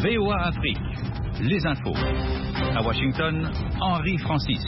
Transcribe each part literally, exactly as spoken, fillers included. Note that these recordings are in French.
V O A Afrique, les infos. À Washington, Henri Francis.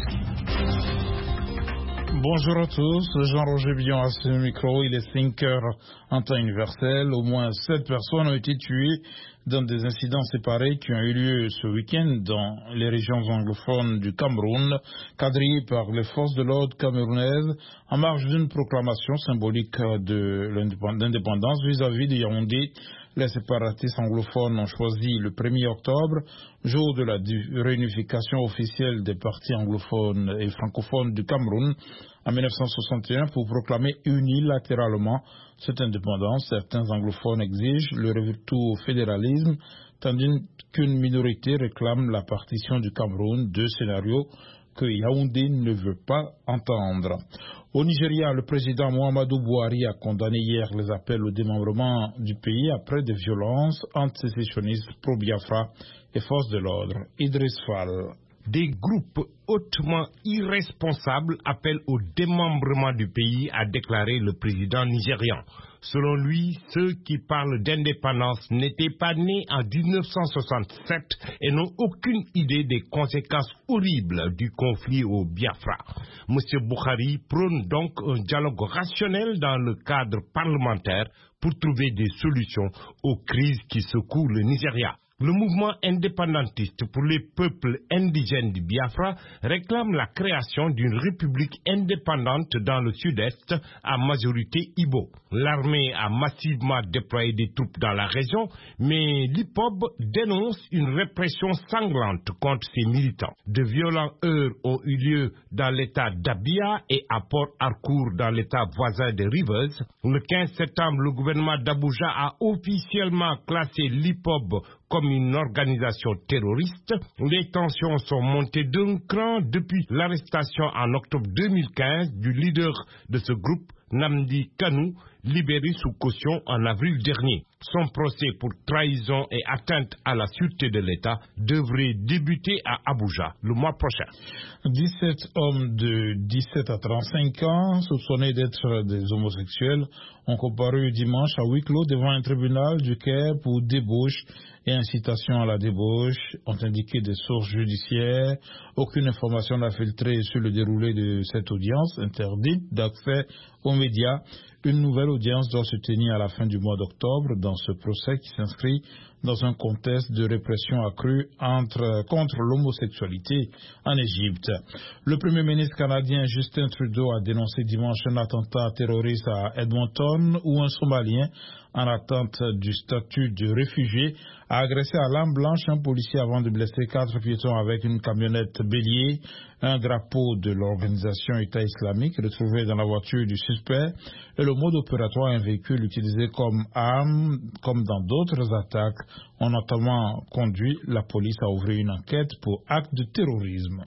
Bonjour à tous, Jean-Roger Billon à ce micro, il est cinq heures en temps universel. Au moins sept personnes ont été tuées dans des incidents séparés qui ont eu lieu ce week-end dans les régions anglophones du Cameroun, quadrillées par les forces de l'ordre camerounaises en marge d'une proclamation symbolique de l'indépendance vis-à-vis de Yaoundé. Les séparatistes anglophones ont choisi le premier octobre, jour de la réunification officielle des partis anglophones et francophones du Cameroun en mille neuf cent soixante et un, pour proclamer unilatéralement cette indépendance. Certains anglophones exigent le retour au fédéralisme, tandis qu'une minorité réclame la partition du Cameroun, deux scénarios que Yaoundé ne veut pas entendre. Au Nigeria, le président Muhammadu Buhari a condamné hier les appels au démembrement du pays après des violences antisécessionnistes pro-Biafra et forces de l'ordre. Idriss Fall. Des groupes hautement irresponsables appellent au démembrement du pays, a déclaré le président nigérian. Selon lui, ceux qui parlent d'indépendance n'étaient pas nés en dix-neuf cent soixante-sept et n'ont aucune idée des conséquences horribles du conflit au Biafra. M. Buhari prône donc un dialogue rationnel dans le cadre parlementaire pour trouver des solutions aux crises qui secouent le Nigeria. Le mouvement indépendantiste pour les peuples indigènes du Biafra réclame la création d'une république indépendante dans le sud-est à majorité Ibo. L'armée a massivement déployé des troupes dans la région, mais l'I P O B dénonce une répression sanglante contre ses militants. De violents heurts ont eu lieu dans l'état d'Abia et à Port Harcourt dans l'état voisin de Rivers. Le quinze septembre, le gouvernement d'Abuja a officiellement classé l'I P O B comme une organisation terroriste. Les tensions sont montées d'un cran depuis l'arrestation en octobre deux mille quinze du leader de ce groupe, Namdi Kanu, libéré sous caution en avril dernier. Son procès pour trahison et atteinte à la sûreté de l'État devrait débuter à Abuja le mois prochain. dix-sept hommes de dix-sept à trente-cinq ans, soupçonnés d'être des homosexuels, ont comparu dimanche à huis clos devant un tribunal du Caire pour débauche et incitation à la débauche, ont indiqué des sources judiciaires. Aucune information n'a filtré sur le déroulé de cette audience interdite d'accès aux médias. Une nouvelle audience doit se tenir à la fin du mois d'octobre dans ce procès qui s'inscrit dans un contexte de répression accrue entre, contre l'homosexualité en Égypte. Le Premier ministre canadien Justin Trudeau a dénoncé dimanche un attentat terroriste à Edmonton où un Somalien en attente du statut de réfugié a agressé à l'arme blanche un policier avant de blesser quatre piétons avec une camionnette bélier. Un drapeau de l'organisation État islamique retrouvé dans la voiture du suspect et le mode opératoire un véhicule utilisé comme arme, comme dans d'autres attaques, ont notamment conduit la police à ouvrir une enquête pour acte de terrorisme.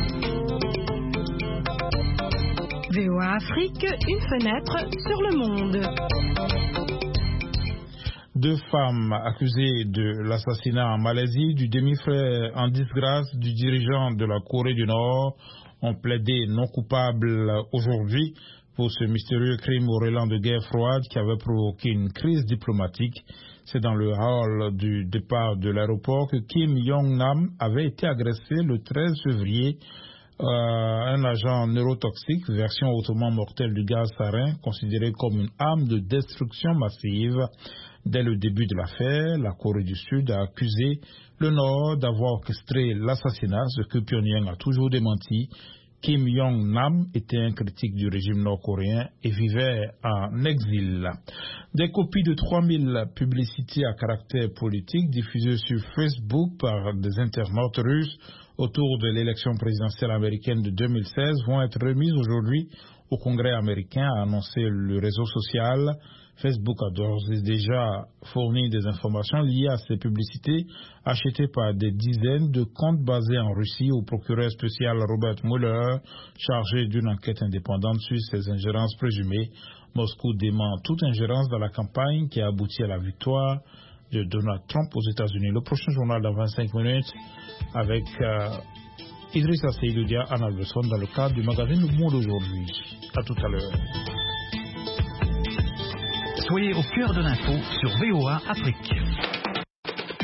V O A Afrique, une fenêtre sur le monde. Deux femmes accusées de l'assassinat en Malaisie du demi-frère en disgrâce du dirigeant de la Corée du Nord ont plaidé non coupables aujourd'hui pour ce mystérieux crime au relent de guerre froide qui avait provoqué une crise diplomatique. C'est dans le hall du départ de l'aéroport que Kim Jong-nam avait été agressé le treize février. Euh, un agent neurotoxique, version hautement mortelle du gaz sarin, considéré comme une arme de destruction massive. Dès le début de l'affaire, la Corée du Sud a accusé le Nord d'avoir orchestré l'assassinat, ce que Pyongyang a toujours démenti. Kim Jong-nam était un critique du régime nord-coréen et vivait en exil. Des copies de trois mille publicités à caractère politique diffusées sur Facebook par des internautes russes autour de l'élection présidentielle américaine de deux mille seize vont être remises aujourd'hui au Congrès américain, a annoncé le réseau social. Facebook a d'ores et déjà fourni des informations liées à ces publicités achetées par des dizaines de comptes basés en Russie au procureur spécial Robert Mueller, chargé d'une enquête indépendante sur ces ingérences présumées. Moscou dément toute ingérence dans la campagne qui a abouti à la victoire de Donald Trump aux États-Unis. Le prochain journal dans vingt-cinq minutes avec euh, Idrissa Seydoudia en Alberson dans le cadre du magazine Le Monde aujourd'hui. À tout à l'heure. Soyez au cœur de l'info sur V O A Afrique.